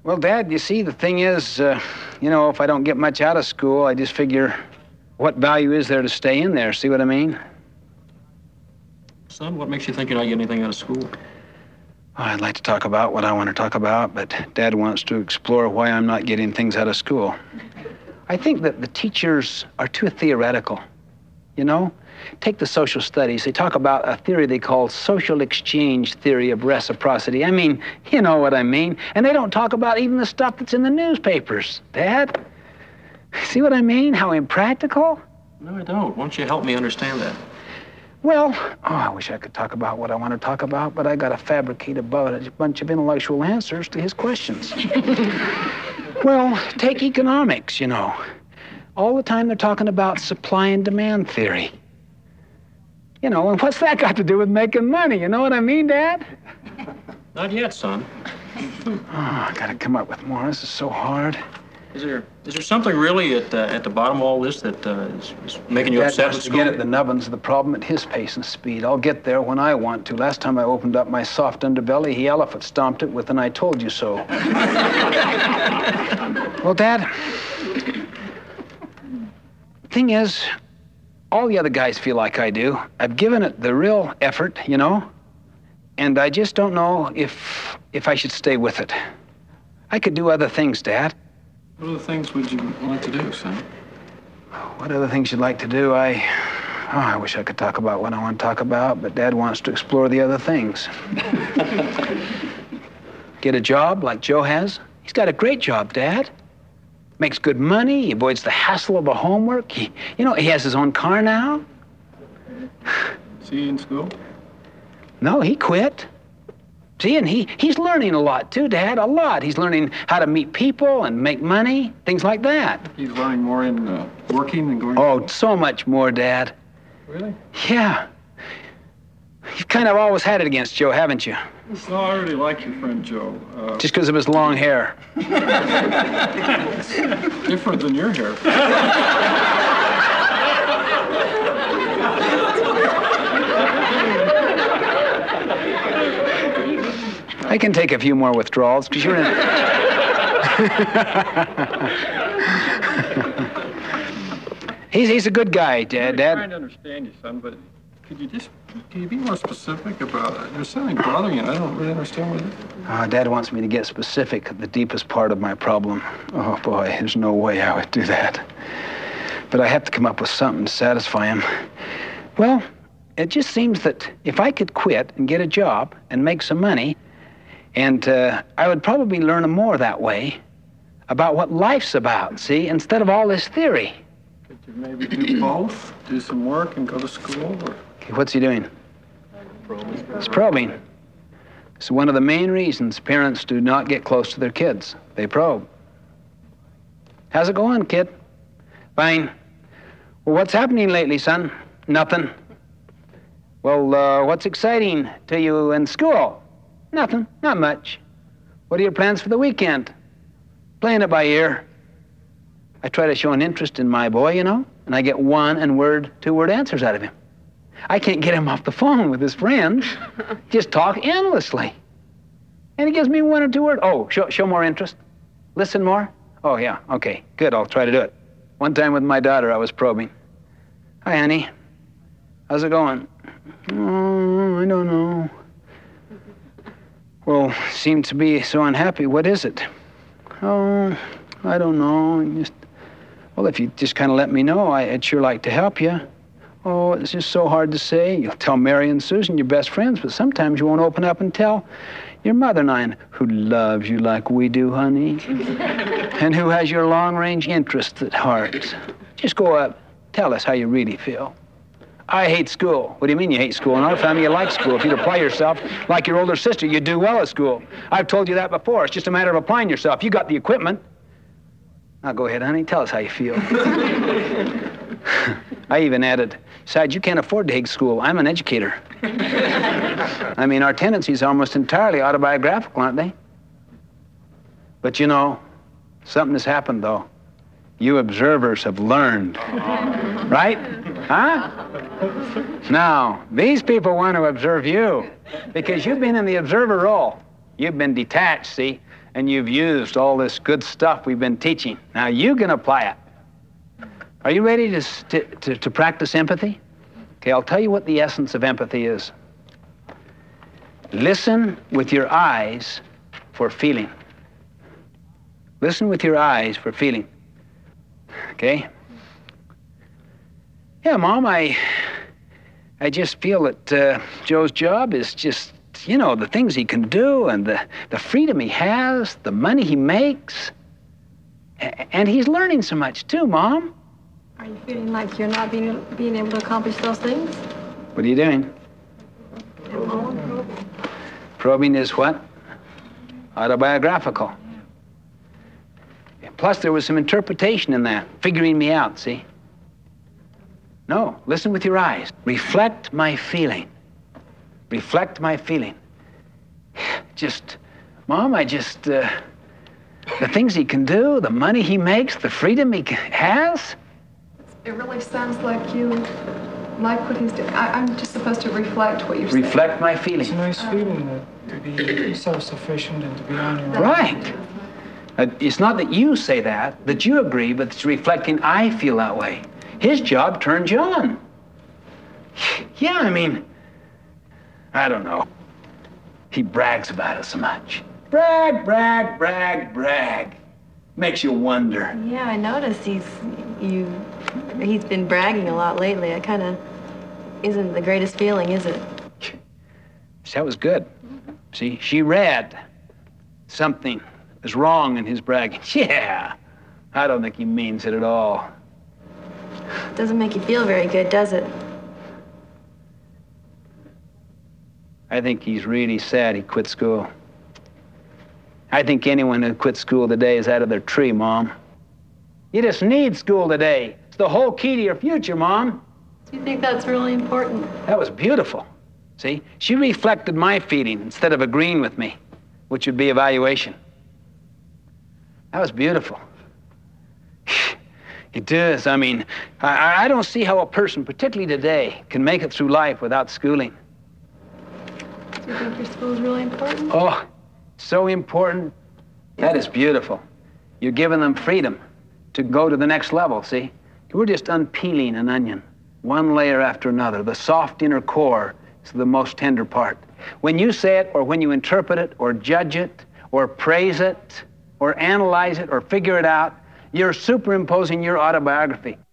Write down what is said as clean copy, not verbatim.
Well, Dad, you see, the thing is, if I don't get much out of school, I just figure, what value is there to stay in there? See what I mean? Son, what makes you think you're not getting anything out of school? Oh, I'd like to talk about what I want to talk about, but Dad wants to explore why I'm not getting things out of school. I think that the teachers are too theoretical, Take the social studies. They talk about a theory they call social exchange theory of reciprocity. I mean, you know what I mean. And they don't talk about even the stuff that's in the newspapers, Dad. See what I mean? How impractical? No, I don't. Why don't you help me understand that? Well, I wish I could talk about what I want to talk about, but I got to fabricate a bunch of intellectual answers to his questions. Well, take economics, All the time they're talking about supply and demand theory. And what's that got to do with making money? You know what I mean, Dad? Not yet, son. I got to come up with more. This is so hard. Is there something really at the bottom of all this that is making you upset with school? Dad wants to get at the nubbins of the problem at his pace and speed. I'll get there when I want to. Last time I opened up my soft underbelly, he elephant stomped it with an "I told you so." Well, Dad, the thing is, all the other guys feel like I do. I've given it the real effort, and I just don't know if I should stay with it. I could do other things, Dad. What other things would you like to do, son? What other things you'd like to do? I wish I could talk about what I want to talk about, but Dad wants to explore the other things. Get a job like Joe has. He's got a great job, Dad. Makes good money. He avoids the hassle of the homework. He has his own car now. Is he in school? No, he quit. See, and he's learning a lot too, Dad, a lot. He's learning how to meet people and make money, things like that. He's learning more in working than going... Oh, so much more, Dad. Really? Yeah. You've kind of always had it against Joe, haven't you? No, I really like your friend Joe. Just because of his long hair. Different than your hair. I can take a few more withdrawals, because you're in... He's a good guy, Dad. I'm trying to understand you, son, but can you be more specific about it? There's something bothering you. I don't really understand what it is. Dad wants me to get specific, the deepest part of my problem. Oh, boy, there's no way I would do that. But I have to come up with something to satisfy him. Well, it just seems that if I could quit and get a job and make some money, and I would probably learn more that way about what life's about, see, instead of all this theory. Could you maybe do both? Do some work and go to school? Or... Okay, what's he doing? He's probing. It's one of the main reasons parents do not get close to their kids. They probe. How's it going, kid? Fine. Well, what's happening lately, son? Nothing. Well, what's exciting to you in school? Nothing, not much. What are your plans for the weekend? Playing it by ear. I try to show an interest in my boy, and I get one and two-word answers out of him. I can't get him off the phone with his friends. Just talk endlessly. And he gives me one or two words. Oh, show more interest. Listen more. Oh, yeah, okay, good, I'll try to do it. One time with my daughter, I was probing. Hi, honey. How's it going? Oh, I don't know. Well, seem to be so unhappy. What is it? Oh, I don't know. Well, if you just kind of let me know, I'd sure like to help you. Oh, it's just so hard to say. You'll tell Mary and Susan, your best friends, but sometimes you won't open up and tell your mother and I, who loves you like we do, honey, and who has your long-range interests at heart. Just go up, tell us how you really feel. I hate school. What do you mean you hate school? In our family, you like school. If you'd apply yourself like your older sister, you'd do well at school. I've told you that before. It's just a matter of applying yourself. You got the equipment. Now go ahead, honey. Tell us how you feel. I even added, besides, you can't afford to hate school. I'm an educator. I mean, our tendencies are almost entirely autobiographical, aren't they? But something has happened, though. You observers have learned. Right? Huh? Now, these people want to observe you because you've been in the observer role. You've been detached, see? and you've used all this good stuff we've been teaching. Now you can apply it. Are you ready to practice empathy? Okay, I'll tell you what the essence of empathy is. Listen with your eyes for feeling. Listen with your eyes for feeling. Okay? Yeah, Mom, I just feel that Joe's job is just, you know, the things he can do and the freedom he has, the money he makes. And he's learning so much too, Mom. Are you feeling like you're not being able to accomplish those things? What are you doing? Probing is what? Autobiographical. Plus, there was some interpretation in that, figuring me out, see? No, listen with your eyes. Reflect my feeling. Reflect my feeling. Just, Mom, the things he can do, the money he makes, the freedom he has. It really sounds like you like what he's doing. I'm just supposed to reflect what you're saying. Reflect my feeling. It's a nice feeling to be self-sufficient and to be on your own. Right. It's not that you say that you agree, but it's reflecting I feel that way. His job turns you on. Yeah, I mean, I don't know. He brags about it so much. Brag, brag, brag, brag. Makes you wonder. Yeah, I noticed he's been bragging a lot lately. It kind of isn't the greatest feeling, is it? That was good. See, she read something is wrong in his bragging. Yeah, I don't think he means it at all. Doesn't make you feel very good, does it? I think he's really sad he quit school. I think anyone who quits school today is out of their tree, Mom. You just need school today. It's the whole key to your future, Mom. Do you think that's really important? That was beautiful. See, she reflected my feeling instead of agreeing with me, which would be evaluation. That was beautiful. It does. I mean, I don't see how a person, particularly today, can make it through life without schooling. Do you think your school's really important? Oh, so important. That is beautiful. You're giving them freedom to go to the next level, see? We're just unpeeling an onion, one layer after another. The soft inner core is the most tender part. When you say it, or when you interpret it, or judge it, or praise it, or analyze it, or figure it out, you're superimposing your autobiography.